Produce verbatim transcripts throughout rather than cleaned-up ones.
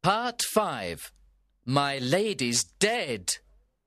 Part five. My lady's dead.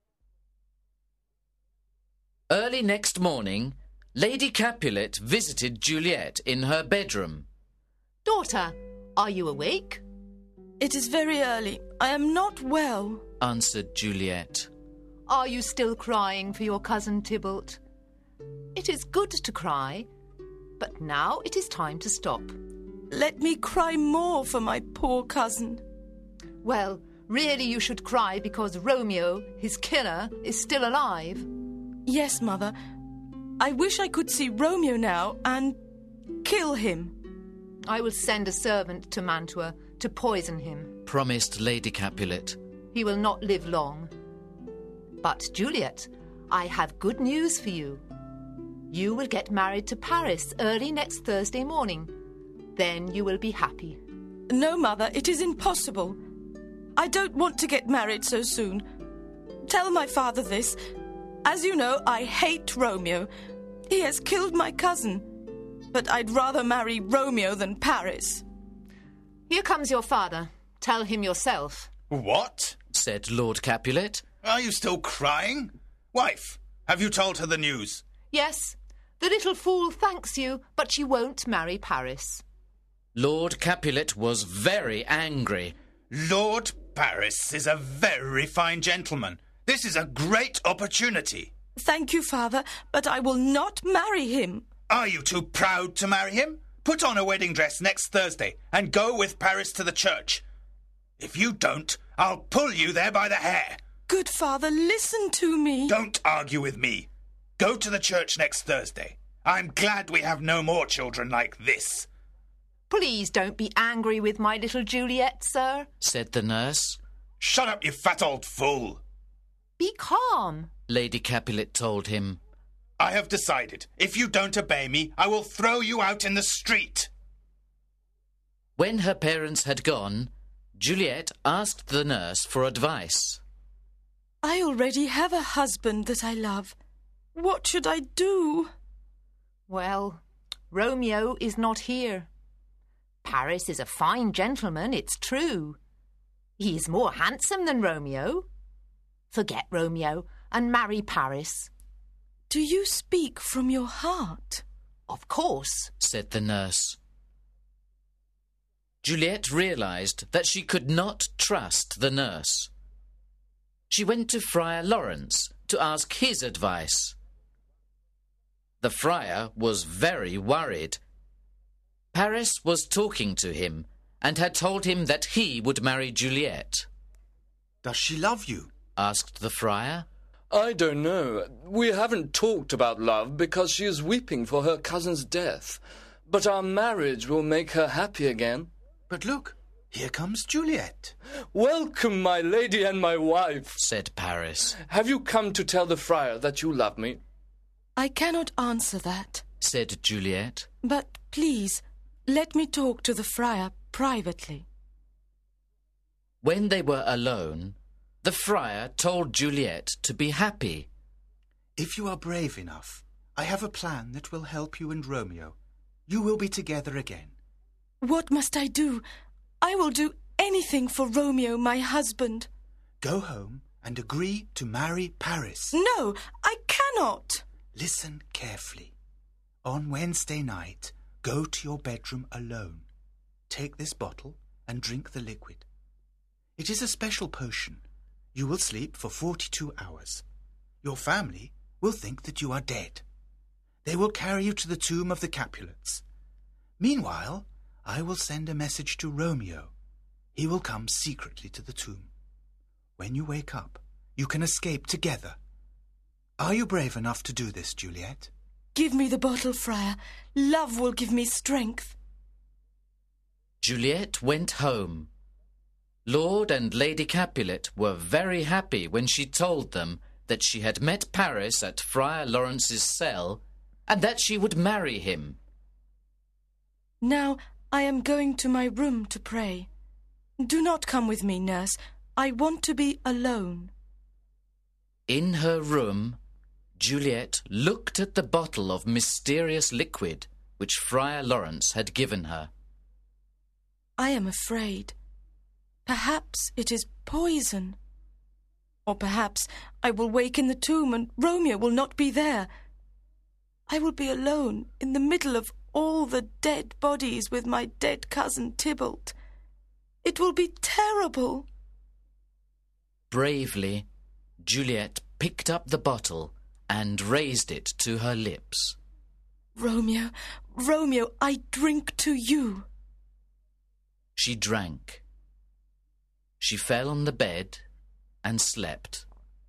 Early next morning, Lady Capulet visited Juliet in her bedroom. Daughter, are you awake? It is very early. I am not well, answered Juliet. Are you still crying for your cousin Tybalt? It is good to cry, but now it is time to stop. Let me cry more for my poor cousin. Well, really you should cry because Romeo, his killer, is still alive. Yes, Mother. I wish I could see Romeo now and kill him. I will send a servant to Mantua to poison him, promised Lady Capulet. He will not live long. But, Juliet, I have good news for you. You will get married to Paris early next Thursday morning. Then you will be happy. No, Mother, it is impossible. I don't want to get married so soon. Tell my father this. As you know, I hate Romeo. He has killed my cousin. But I'd rather marry Romeo than Paris. Here comes your father. Tell him yourself. What? Said Lord Capulet. Are you still crying? Wife, have you told her the news? Yes. The little fool thanks you, but she won't marry Paris. Lord Capulet was very angry. Lord Paris is a very fine gentleman. This is a great opportunity. Thank you, Father, but I will not marry him. Are you too proud to marry him? Put on a wedding dress next Thursday and go with Paris to the church. If you don't, I'll pull you there by the hair. Good Father, listen to me. Don't argue with me. Go to the church next Thursday. I'm glad we have no more children like this. Please don't be angry with my little Juliet, sir, said the nurse. Shut up, you fat old fool. Be calm, Lady Capulet told him. I have decided. If you don't obey me, I will throw you out in the street. When her parents had gone, Juliet asked the nurse for advice. I already have a husband that I love. What should I do? Well, Romeo is not here. Paris is a fine gentleman, it's true. He is more handsome than Romeo. Forget Romeo and marry Paris. Do you speak from your heart? Of course, said the nurse. Juliet realized that she could not trust the nurse. She went to Friar Lawrence to ask his advice. The friar was very worried. Paris was talking to him and had told him that he would marry Juliet. Does she love you? Asked the friar. I don't know. We haven't talked about love because she is weeping for her cousin's death. But our marriage will make her happy again. But look, here comes Juliet. Welcome, my lady and my wife, said Paris. Have you come to tell the friar that you love me? I cannot answer that, said Juliet. But please, let me talk to the friar privately. When they were alone, the friar told Juliet to be happy. If you are brave enough, I have a plan that will help you and Romeo. You will be together again. What must I do? I will do anything for Romeo, my husband. Go home and agree to marry Paris. No, I cannot. Listen carefully. On Wednesday night, go to your bedroom alone. Take this bottle and drink the liquid. It is a special potion. You will sleep for forty-two hours. Your family will think that you are dead. They will carry you to the tomb of the Capulets. Meanwhile, I will send a message to Romeo. He will come secretly to the tomb. When you wake up, you can escape together. Are you brave enough to do this, Juliet? Give me the bottle, friar. Love will give me strength. Juliet went home. Lord and Lady Capulet were very happy when she told them that she had met Paris at Friar Lawrence's cell and that she would marry him. Now I am going to my room to pray. Do not come with me, nurse. I want to be alone. In her room, Juliet looked at the bottle of mysterious liquid which Friar Lawrence had given her. I am afraid. Perhaps it is poison. Or perhaps I will wake in the tomb and Romeo will not be there. I will be alone in the middle of all the dead bodies with my dead cousin Tybalt. It will be terrible. Bravely, Juliet picked up the bottle and raised it to her lips. Romeo, Romeo, I drink to you. She drank. She fell on the bed and slept.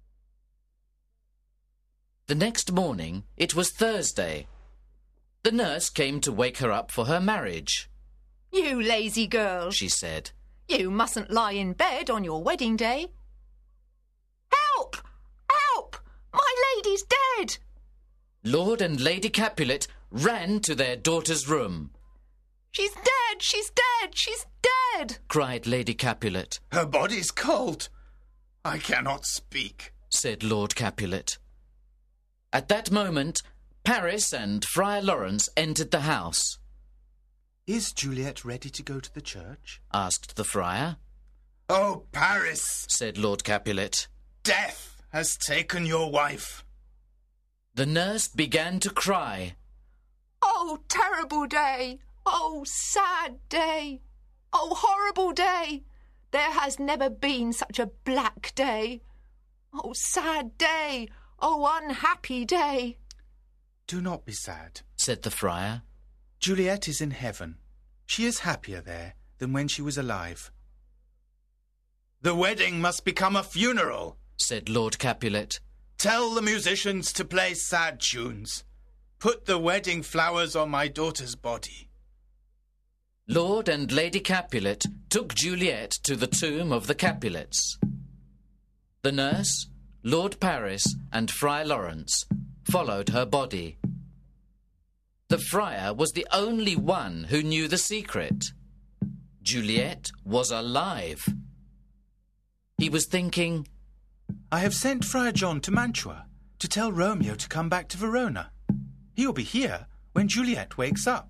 The next morning, it was Thursday. The nurse came to wake her up for her marriage. You lazy girl, She said. you mustn't lie in bed on your wedding day. Help! Help! My lady's dead! Lord and Lady Capulet ran to their daughter's room. She's dead! She's dead! She's dead! Cried Lady Capulet. Her body's cold. I cannot speak, Said Lord Capulet. At that moment, Paris and Friar Lawrence entered the house. Is Juliet ready to go to the church? Asked the friar. Oh, Paris, Said Lord Capulet. death has taken your wife. The nurse began to cry. Oh, terrible day! Oh, sad day! Oh, horrible day! There has never been such a black day. Oh, sad day! Oh, unhappy day! Do not be sad, Said the friar. Juliet is in heaven. She is happier there than when she was alive. The wedding must become a funeral. Said Lord Capulet. Tell the musicians to play sad tunes. Put the wedding flowers on my daughter's body. Lord and Lady Capulet took Juliet to the tomb of the Capulets. The nurse, Lord Paris, and Friar Lawrence followed her body. The friar was the only one who knew the secret. Juliet was alive. He was thinking, I have sent Friar John to Mantua to tell Romeo to come back to Verona. He will be here when Juliet wakes up.